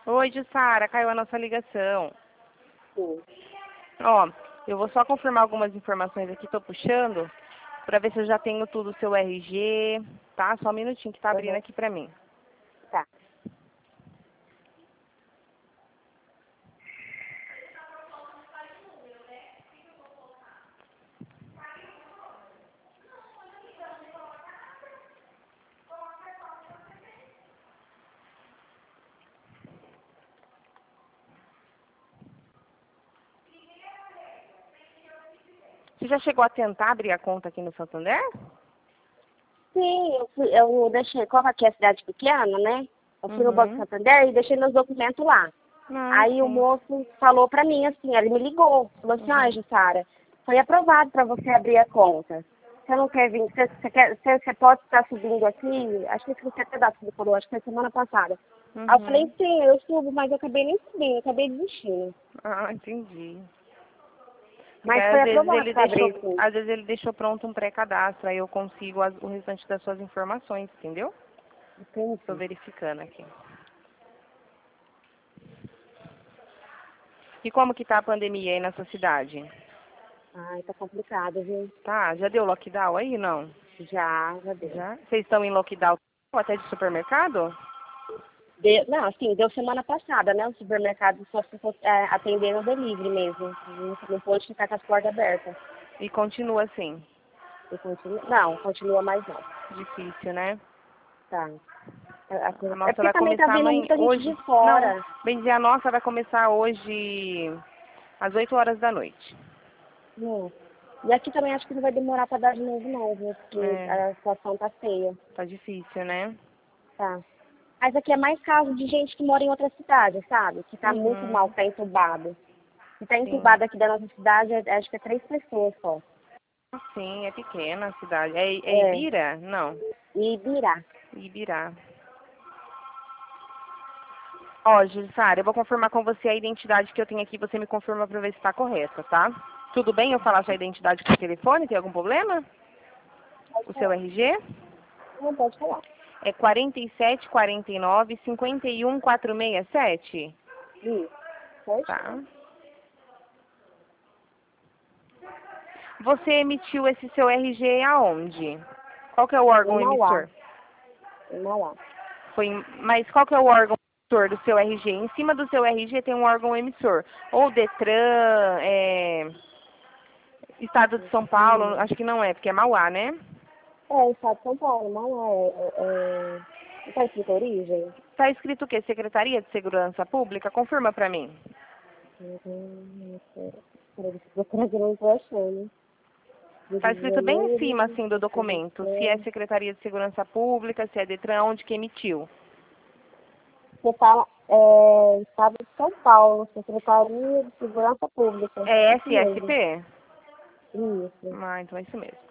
Oi, Jussara, caiu a nossa ligação. Sim. Ó, eu vou só confirmar algumas informações aqui, tô puxando, pra ver se eu já tenho tudo, o seu RG, tá? Só um minutinho que tá abrindo Uhum. aqui pra mim. Tá. Você já chegou a tentar abrir a conta aqui no Santander? Sim, eu deixei, como aqui é cidade pequena, né? Eu fui no Banco Uhum. Santander e deixei meus documentos lá. Ah, Aí o sim. moço falou pra mim assim, ele me ligou, falou assim, Uhum. Jussara, foi aprovado pra você abrir a conta. Você não quer vir, você pode estar subindo aqui, acho que você até dá tudo falou, acho que foi semana passada. Aí eu falei, Uhum. sim, eu subo, mas eu acabei nem subindo, eu acabei desistindo. Ah, entendi. Porque Mas aí, foi aprovado pra abrir, sim. às vezes ele deixou pronto um pré-cadastro, aí eu consigo o restante das suas informações, entendeu? Estou Entendi. verificando aqui. E como que tá a pandemia aí na sua cidade? Ai, tá complicado, viu? Tá, já deu lockdown aí, não? Já deu. Já? Vocês estão em lockdown até de supermercado? Não, assim, deu semana passada, né? O supermercado só se fosse atender no delivery mesmo. Não pôde ficar com as portas abertas. E continua assim. E continua, não, continua mais não. Difícil, né? Tá. A É nossa porque vai também tá começar vindo amanhã, muita gente de hoje. Não, fora. bem dizer, a nossa vai começar hoje às 8 horas da noite. Né? E aqui também acho que não vai demorar pra dar de novo não, viu? Porque É, a situação tá feia. tá difícil, né? Tá. Mas aqui é mais caso de gente que mora em outra cidade, sabe? Que tá muito mal, Uhum, tá entubado. E tá sim. entubado aqui da nossa cidade, acho que é 3 pessoas só. Sim, é pequena a cidade. É É. Ibira? Não, E Ibirá. Ibirá. Ó, Jussara, eu vou confirmar com você a identidade que eu tenho aqui. Você me confirma pra ver se tá correta, tá? Tudo bem eu falar sua identidade por telefone? Tem algum problema? Pode O seu falar. RG? Não pode falar. É 4749-51467? Isso. Pode? Tá. Você emitiu esse seu RG aonde? Qual que é o Em órgão Mauá. emissor? Em Mauá. Mas qual que é o órgão emissor do seu RG? Em cima do seu RG tem um órgão emissor. Ou Detran, Estado de São Paulo, acho que não é, porque é Mauá, né? É, estado de São Paulo, Mauá. Não tá escrito origem? Tá escrito o quê? Secretaria de Segurança Pública? Confirma pra mim. Peraí, deixa eu procurar que eu não tô achando. Rio Tá de escrito bem em cima, Janeiro, assim, do documento. Se é Detran. Secretaria de Segurança Pública, se é Detran, onde que emitiu. Você fala, Estado de São Paulo, Secretaria de Segurança Pública. É Isso mesmo. SSP? Isso. Ah, então é isso mesmo.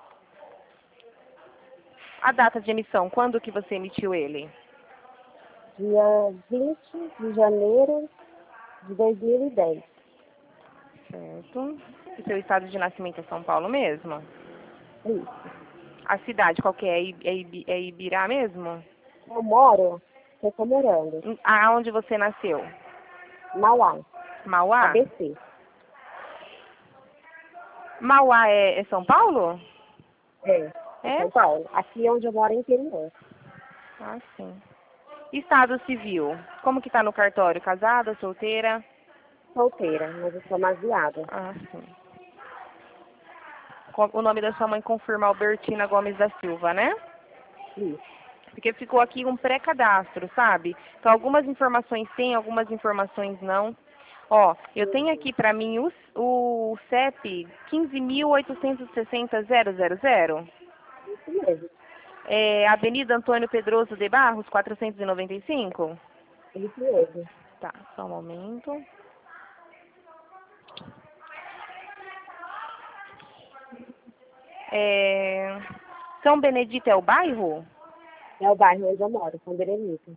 A data de emissão, quando que você emitiu ele? Dia 20 de janeiro de 2010. Certo. E seu estado de nascimento é São Paulo mesmo? Isso. A cidade, qual que é? É Ibirá mesmo? Eu moro, eu tô morando. Aonde você nasceu? Mauá, Mauá? ABC. Mauá é São Paulo? É É? São Paulo. Aqui é onde eu moro é interior. Ah, sim. Estado civil. Como que tá no cartório? Casada, solteira? Solteira, mas eu sou magoada. Ah, sim. O nome da sua mãe confirma Albertina Gomes da Silva, né? Isso. Porque ficou aqui um pré-cadastro, sabe? Então algumas informações tem, algumas informações não. Ó, eu tenho aqui pra mim o CEP 15.860.000. Isso mesmo. É Avenida Antônio Pedroso de Barros, 495. Isso mesmo. Tá, só um momento. É, São Benedito é o bairro? É o bairro onde eu moro, São Benedito.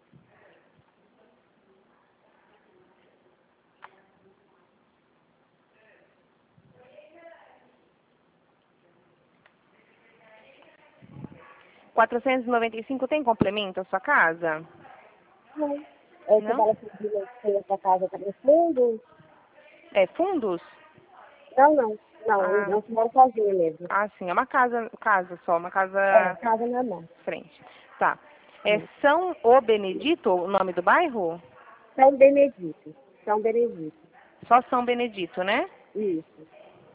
495 tem complemento a sua casa? Não. É que Não? ela pediu que essa casa tá no fundo. É fundos? Não. Ah, Eu moro sozinha mesmo. ah, sim, é uma casa só, uma É, casa casa normal. frente. Tá. É São O Benedito, o nome do bairro? São Benedito. São Benedito. Só São Benedito, né? Isso.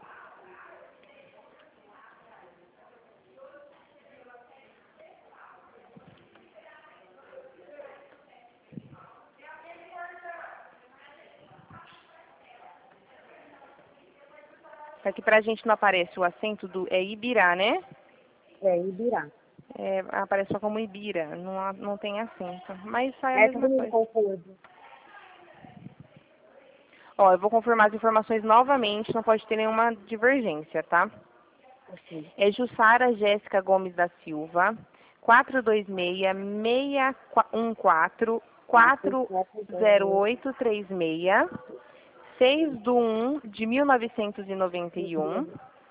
Aqui pra gente não aparece o acento é Ibirá, né? É, Ibirá. É, aparece só como Ibira, não tem acento. Mas sai a É todo mesma mundo coisa. confuso. Ó, eu vou confirmar as informações novamente, não pode ter nenhuma divergência, tá? Assim. É Jussara Jéssica Gomes da Silva, 426-614-40836, 6/1/1991,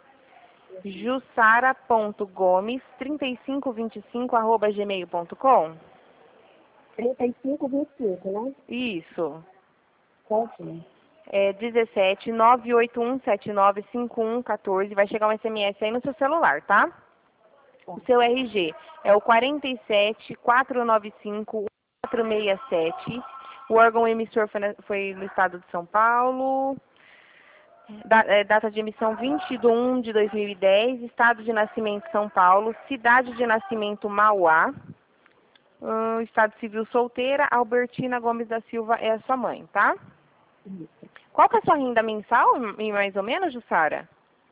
jussara.gomes, 3525@gmail.com. 3525, né? Isso. Certinho. É 17-981795114. Vai chegar um SMS aí no seu celular, tá? O seu RG é o 47-495-467. O órgão emissor foi no estado de São Paulo. Data de emissão 20/1/2010. Estado de nascimento São Paulo. Cidade de nascimento Mauá. Estado civil solteira. Albertina Gomes da Silva é a sua mãe, tá? Qual que é a sua renda mensal, mais ou menos, Jussara?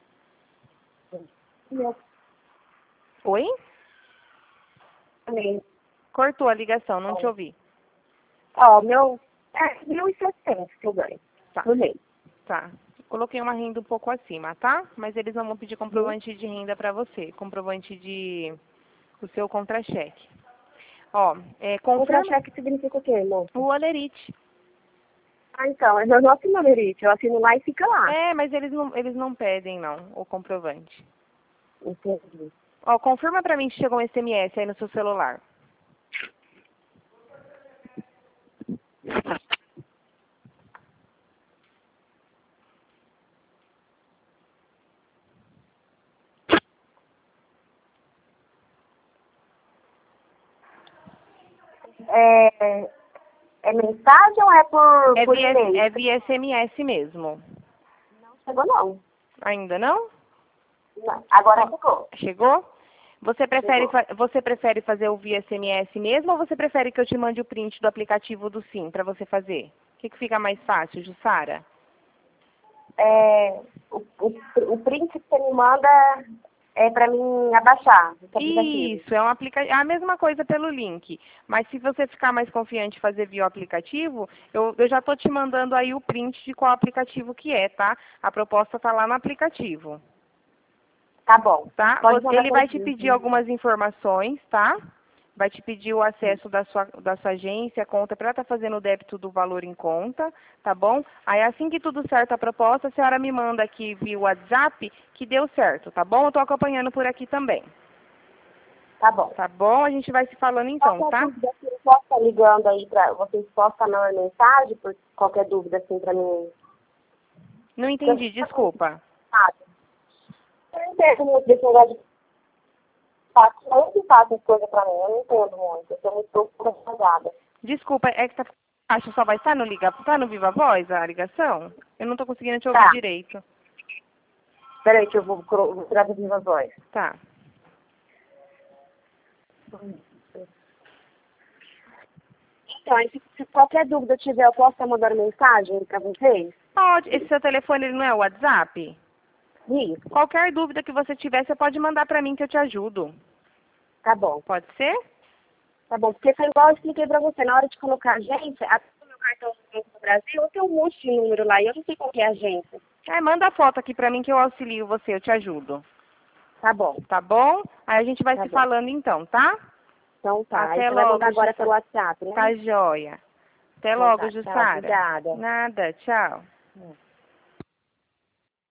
Meu Oi? também. Cortou a ligação, não te ouvi. Ó, meu. É 1.700 que eu ganho. Tá, Por mês. tá. Coloquei uma renda um pouco acima, tá? Mas eles não vão pedir comprovante de renda pra você. Comprovante de o seu contra-cheque. Ó, confirma Contra-cheque significa o quê, irmão? o Olerite. Ah, então. Eu não assino Lerite. Eu assino lá e fica lá. É, mas eles não pedem, não, o comprovante. Entendi. Ó, confirma pra mim se chegou um SMS aí no seu celular. É mensagem ou é por É e-mail? via SMS mesmo. Não chegou, não. Ainda não? Não. Agora Ó, chegou. chegou? Chegou. Você prefere fazer o via SMS mesmo ou você prefere que eu te mande o print do aplicativo do Sim para você fazer? O que fica mais fácil, Jussara? O print que você me manda é para mim abaixar esse aplicativo. Isso, é a mesma coisa pelo link. Mas se você ficar mais confiante em fazer via aplicativo, eu já estou te mandando aí o print de qual aplicativo que é, tá? A proposta está lá no aplicativo. Tá bom. Tá? Pode mandar Ele pelo vai te print. pedir algumas informações, tá? Vai te pedir o acesso da sua agência, a conta, para estar fazendo o débito do valor em conta, tá bom? Aí assim que tudo certo a proposta, a senhora me manda aqui via WhatsApp que deu certo, tá bom? Eu tô acompanhando por aqui também. Tá bom. Tá bom? A gente vai se falando então, Qualquer tá? dúvida, assim, eu posso estar ligando aí para vocês possam estar mandando mensagem por qualquer dúvida assim para mim. Não entendi, desculpa. Eu não entendo muito desse negócio de fato. Eu que faço as coisas para mim, eu não entendo muito. Eu sou muito preocupada. Desculpa, é que acho que só vai estar tá no Viva Voz a ligação? Eu não tô conseguindo te ouvir Tá. direito. Peraí que eu vou tirar das minhas voz. Tá. Então, aí, se qualquer dúvida tiver, eu posso estar mandando mensagem para vocês? Pode. Esse seu telefone ele não é o WhatsApp? Isso. Qualquer dúvida que você tiver, você pode mandar para mim que eu te ajudo. Tá bom. Pode ser? Tá bom, porque foi igual eu expliquei pra você, na hora de colocar agência, até o meu cartão do Banco do Brasil, eu tenho um monte de número lá e eu não sei qual que é a agência. Manda a foto aqui para mim que eu auxilio você, eu te ajudo. Tá bom. Tá bom? Aí a gente vai Tá se bom. falando então, tá? Então tá. Até Aí você vai logo, mandar agora Jussara. pelo WhatsApp, né? Tá joia. Até Então logo, tá. Tchau, Jussara. obrigada. Nada, tchau.